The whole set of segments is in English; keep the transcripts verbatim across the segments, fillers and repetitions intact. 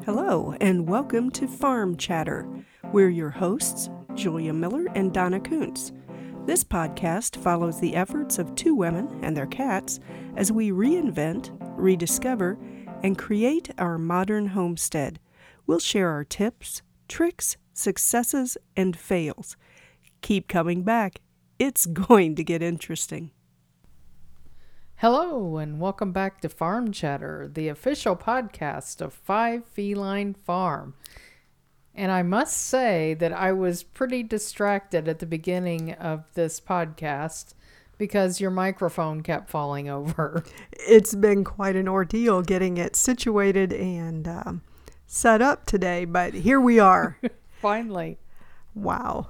Hello, and welcome to Farm Chatter. We're your hosts, Julia Miller and Donna Kuntz. This podcast follows the efforts of two women and their cats as we reinvent, rediscover, and create our modern homestead. We'll share our tips, tricks, successes, and fails. Keep coming back. It's going to get interesting. Hello, and welcome back to Farm Chatter, the official podcast of Five Feline Farm. And I must say that I was pretty distracted at the beginning of this podcast because your microphone kept falling over. It's been quite an ordeal getting it situated and um, set up today, but here we are. Finally. Wow.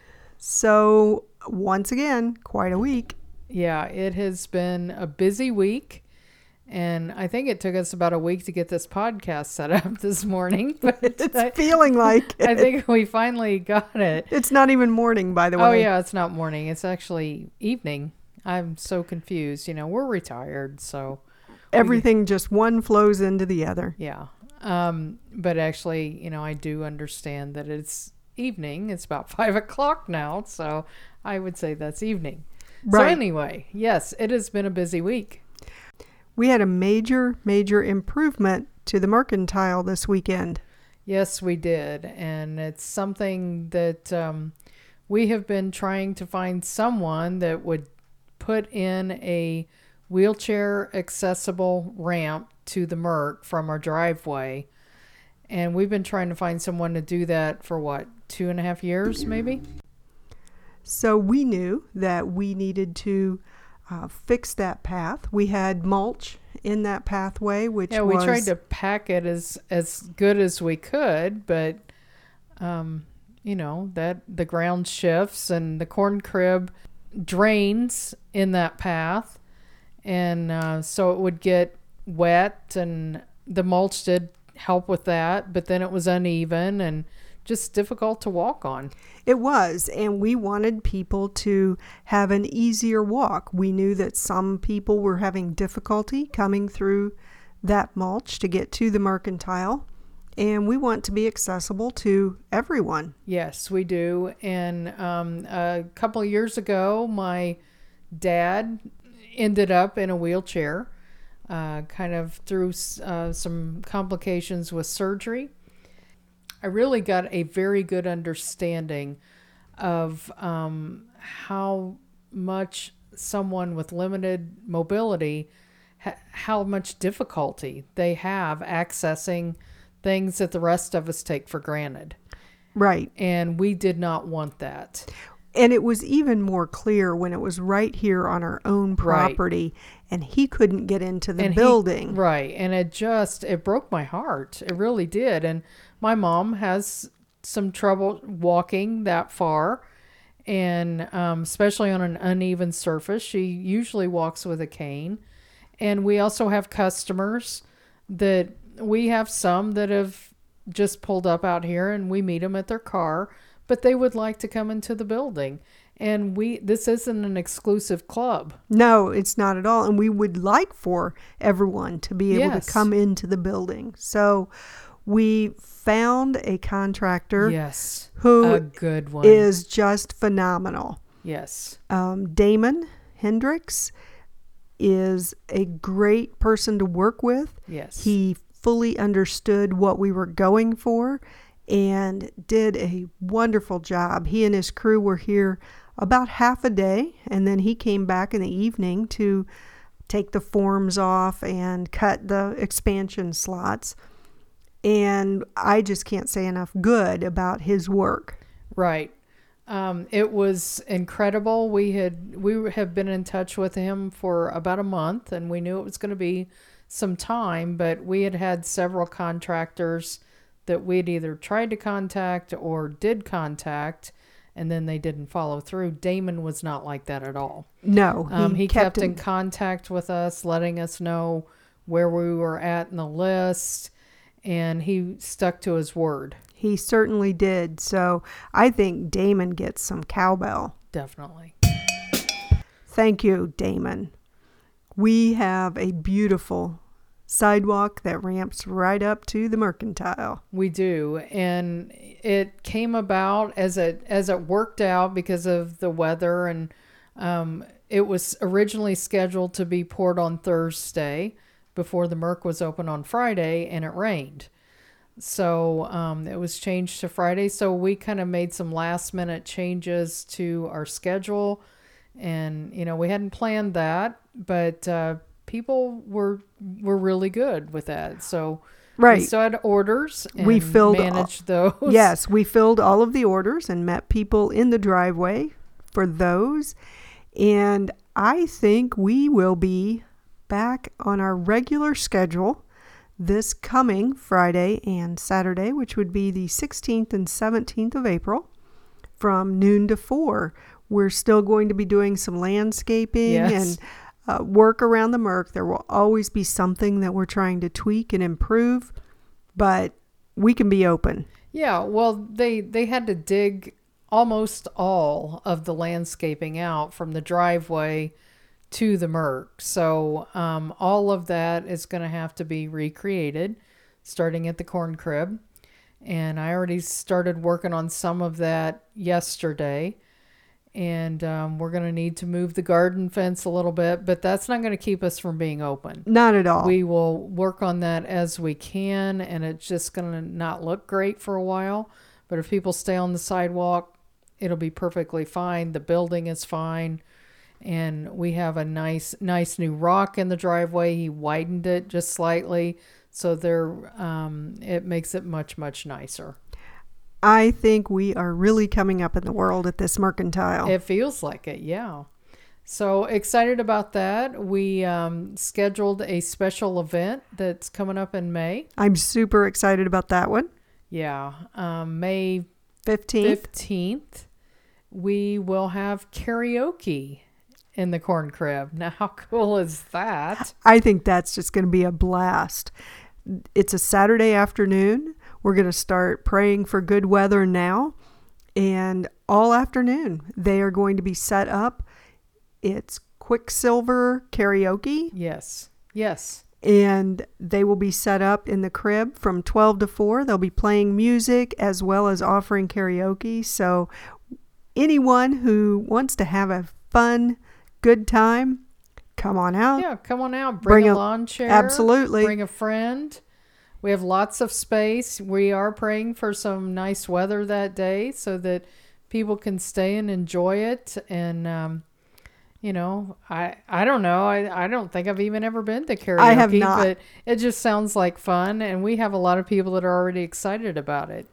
So, once again, quite a week. Yeah, it has been a busy week, and I think it took us about a week to get this podcast set up this morning. But it's I, feeling like it. I think we finally got it. It's not even morning, by the way. Oh, yeah, it's not morning. It's actually evening. I'm so confused. You know, we're retired, so... Everything we, just one flows into the other. Yeah. Um, but actually, you know, I do understand that it's evening. It's about five o'clock now, so I would say that's evening. Right. So anyway, yes, it has been a busy week. We had a major, major improvement to the Mercantile this weekend. Yes, we did. And it's something that um, we have been trying to find someone that would put in a wheelchair accessible ramp to the Merc from our driveway. And we've been trying to find someone to do that for what, two and a half years maybe? So we knew that we needed to uh, fix that path. We had mulch in that pathway, which yeah, was... we tried to pack it as, as good as we could, but, um, you know, that the ground shifts and the corn crib drains in that path. And uh, so it would get wet, and the mulch did help with that, but then it was uneven and just difficult to walk on. It was, and we wanted people to have an easier walk. We knew that some people were having difficulty coming through that mulch to get to the Mercantile, and we want to be accessible to everyone. Yes, we do. And um, a couple of years ago, my dad ended up in a wheelchair, uh, kind of through uh, some complications with surgery. I really got a very good understanding of um, how much someone with limited mobility, ha- how much difficulty they have accessing things that the rest of us take for granted. Right. And we did not want that. And it was even more clear when it was right here on our own property, right. And he couldn't get into the and building. He, right. And it just, it broke my heart. It really did. And my mom has some trouble walking that far, and um, especially on an uneven surface. She usually walks with a cane. And we also have customers that we have some that have just pulled up out here, and we meet them at their car, but they would like to come into the building. And we this isn't an exclusive club. No, it's not at all. And we would like for everyone to be able yes. to come into the building. So we found a contractor yes, who a good one. is just phenomenal. Yes. Um, Damon Hendricks is a great person to work with. Yes. He fully understood what we were going for and did a wonderful job. He and his crew were here about half a day, and then he came back in the evening to take the forms off and cut the expansion slots. And I just can't say enough good about his work. Right. Um, it was incredible. We had we have been in touch with him for about a month, and we knew it was going to be some time, but we had had several contractors that we'd either tried to contact or did contact, and then they didn't follow through. Damon was not like that at all. No. He, um, he kept, kept in in contact with us, letting us know where we were at in the list, and he stuck to his word. He certainly did. So I think Damon gets some cowbell. Definitely. Thank you, Damon. We have a beautiful sidewalk that ramps right up to the Mercantile. We do, and it came about as it as it worked out because of the weather, and um, it was originally scheduled to be poured on Thursday before the Merc was open on Friday, and it rained. So um, it was changed to Friday. So we kind of made some last minute changes to our schedule. And, you know, we hadn't planned that, but uh, people were were really good with that. So right. we still had orders and we filled managed all, those. Yes, we filled all of the orders and met people in the driveway for those. And I think we will be back on our regular schedule this coming Friday and Saturday, which would be the sixteenth and seventeenth of April from noon to four. We're still going to be doing some landscaping Yes. and uh, work around the Merc. There will always be something that we're trying to tweak and improve, but we can be open. Yeah, well, they, they had to dig almost all of the landscaping out from the driveway to the Merc. So um, all of that is going to have to be recreated, starting at the corn crib. And I already started working on some of that yesterday. And um, we're going to need to move the garden fence a little bit, but that's not going to keep us from being open. Not at all. We will work on that as we can, and it's just going to not look great for a while. But if people stay on the sidewalk, it'll be perfectly fine. The building is fine. And we have a nice, nice new rock in the driveway. He widened it just slightly, so there, um, it makes it much, much nicer. I think we are really coming up in the world at this Mercantile. It feels like it, yeah. So excited about that. We um, scheduled a special event that's coming up in May. I'm super excited about that one. Yeah, um, May fifteenth. fifteenth. We will have karaoke in the corn crib. Now, how cool is that? I think that's just going to be a blast. It's a Saturday afternoon. We're going to start praying for good weather now. And all afternoon, they are going to be set up. It's Quicksilver karaoke. Yes. Yes. And they will be set up in the crib from twelve to four. They'll be playing music as well as offering karaoke. So anyone who wants to have a fun, good time, come on out. Yeah, come on out. Bring, bring a, a lawn chair. Absolutely. Bring a friend. We have lots of space. We are praying for some nice weather that day so that people can stay and enjoy it. And, um, you know, I I don't know. I, I don't think I've even ever been to karaoke. I have not. But it just sounds like fun. And we have a lot of people that are already excited about it.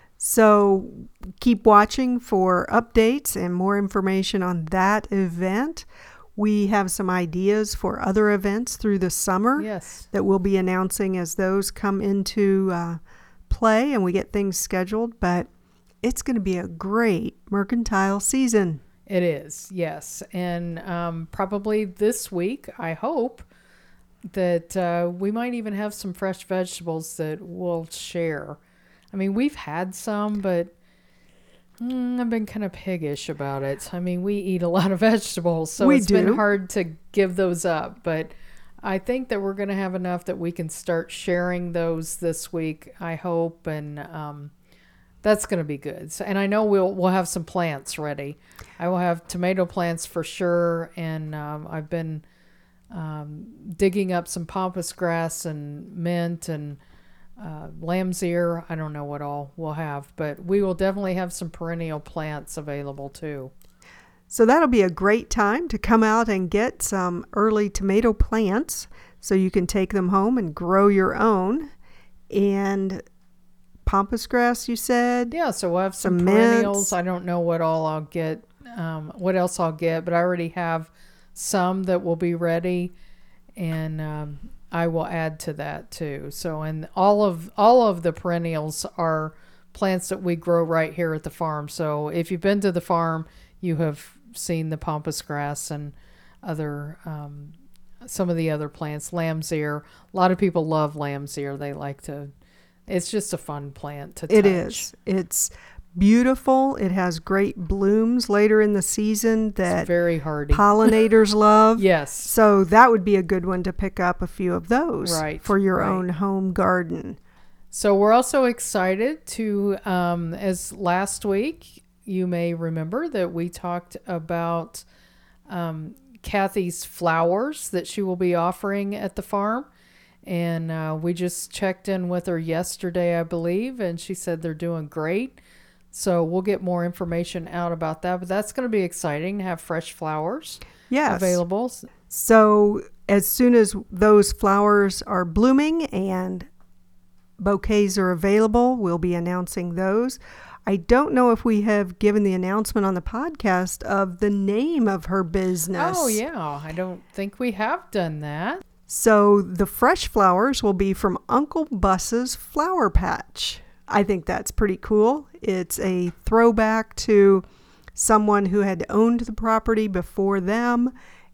So keep watching for updates and more information on that event. We have some ideas for other events through the summer yes. that we'll be announcing as those come into uh, play and we get things scheduled. But it's going to be a great Mercantile season. It is, yes. And um, probably this week, I hope, that uh, we might even have some fresh vegetables that we'll share. I mean, we've had some, but mm, I've been kind of piggish about it. I mean, we eat a lot of vegetables, so we it's do. been hard to give those up. But I think that we're going to have enough that we can start sharing those this week, I hope, and um, that's going to be good. So, and I know we'll we'll have some plants ready. I will have tomato plants for sure, and um, I've been um, digging up some pampas grass and mint and Uh, lamb's ear. I don't know what all we'll have, but we will definitely have some perennial plants available too. So that'll be a great time to come out and get some early tomato plants so you can take them home and grow your own. And pampas grass, you said? Yeah, so we'll have some, some perennials. mints. I don't know what all I'll get, um, what else I'll get, but I already have some that will be ready, and um, I will add to that too. So, and all of all of the perennials are plants that we grow right here at the farm. So if you've been to the farm, you have seen the pampas grass and other um, some of the other plants. Lamb's ear. A lot of people love lamb's ear. They like to. It's just a fun plant to touch. It is. It's beautiful. It has great blooms later in the season that It's very hardy. pollinators love. Yes. So that would be a good one to pick up a few of those Right, for your right. own home garden. So we're also excited to, um, as last week, you may remember that we talked about um, Kathy's flowers that she will be offering at the farm. And uh, we just checked in with her yesterday, I believe, and she said they're doing great. So we'll get more information out about that. But that's going to be exciting to have fresh flowers Yes. available. So as soon as those flowers are blooming and bouquets are available, we'll be announcing those. I don't know if we have given the announcement on the podcast of the name of her business. Oh, yeah. I don't think we have done that. So the fresh flowers will be from Uncle Bus's Flower Patch. I think that's pretty cool. It's a throwback to someone who had owned the property before them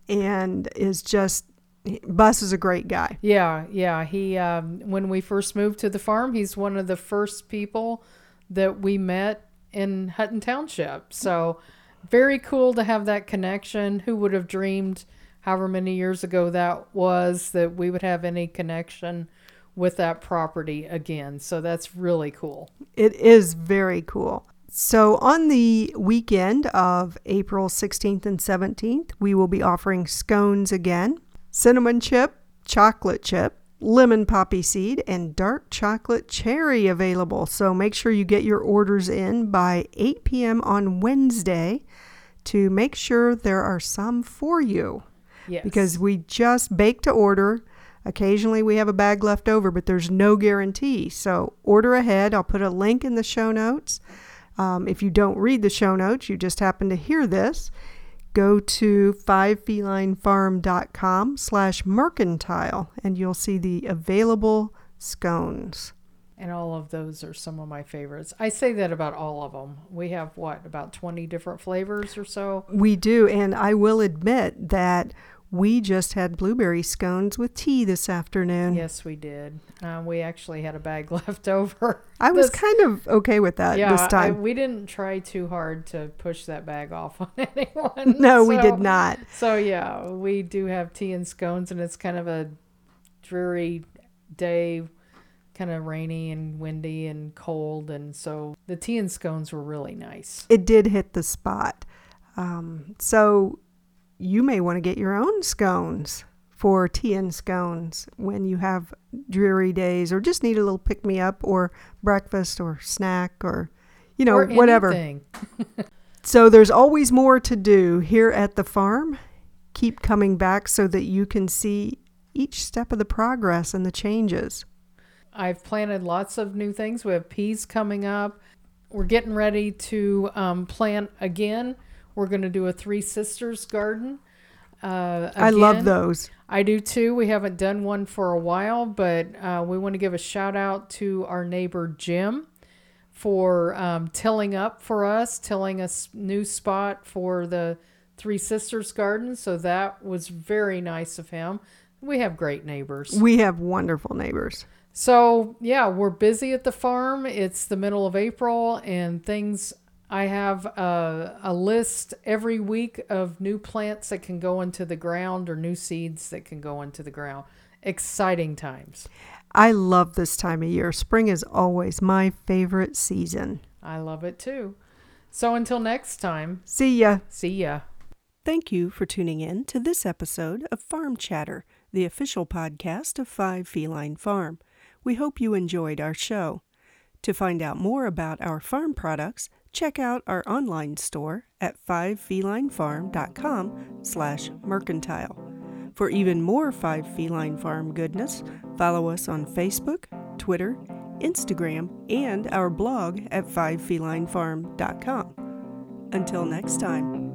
and is just, Bus is a great guy. Yeah, yeah. He um, when we first moved to the farm, he's one of the first people that we met in Hutton Township. So very cool to have that connection. Who would have dreamed however many years ago that was, that we would have any connection with that property again. So that's really cool. It is very cool. So on the weekend of April sixteenth and seventeenth, we will be offering scones again. Cinnamon chip, chocolate chip, lemon poppy seed, and dark chocolate cherry available. So make sure you get your orders in by eight p.m. on Wednesday to make sure there are some for you. Yes. Because we just bake to order. Occasionally we have a bag left over, but there's no guarantee. So order ahead. I'll put a link in the show notes. Um, if you don't read the show notes, you just happen to hear this, go to five feline farm dot com slash mercantile and you'll see the available scones. And all of those are some of my favorites. I say that about all of them. We have, what, about twenty different flavors or so? We do, and I will admit that we just had blueberry scones with tea this afternoon. Yes, we did. Uh, we actually had a bag left over. I was This- kind of okay with that yeah, this I, time. we didn't try too hard to push that bag off on anyone. No, we So- did not. So, yeah, we do have tea and scones, and it's kind of a dreary day, kind of rainy and windy and cold. And so the tea and scones were really nice. It did hit the spot. Um, so you may want to get your own scones for tea and scones when you have dreary days or just need a little pick-me-up or breakfast or snack or, you know, Or whatever. anything. So there's always more to do here at the farm. Keep coming back so that you can see each step of the progress and the changes. I've planted lots of new things. We have peas coming up. We're getting ready to um, plant again. We're going to do a Three Sisters garden. Uh, I love again. those. I do too. We haven't done one for a while, but uh, we want to give a shout out to our neighbor Jim for um, tilling up for us, tilling a s- new spot for the Three Sisters garden. So that was very nice of him. We have great neighbors. We have wonderful neighbors. So, yeah, we're busy at the farm. It's the middle of April and things. I have a, a list every week of new plants that can go into the ground or new seeds that can go into the ground. Exciting times. I love this time of year. Spring is always my favorite season. I love it too. So until next time, See ya. see ya. Thank you for tuning in to this episode of Farm Chatter, the official podcast of Five Feline Farm. We hope you enjoyed our show. To find out more about our farm products, check out our online store at five feline farm dot com slash mercantile. For even more Five Feline Farm goodness, follow us on Facebook, Twitter, Instagram, and our blog at five feline farm dot com. Until next time.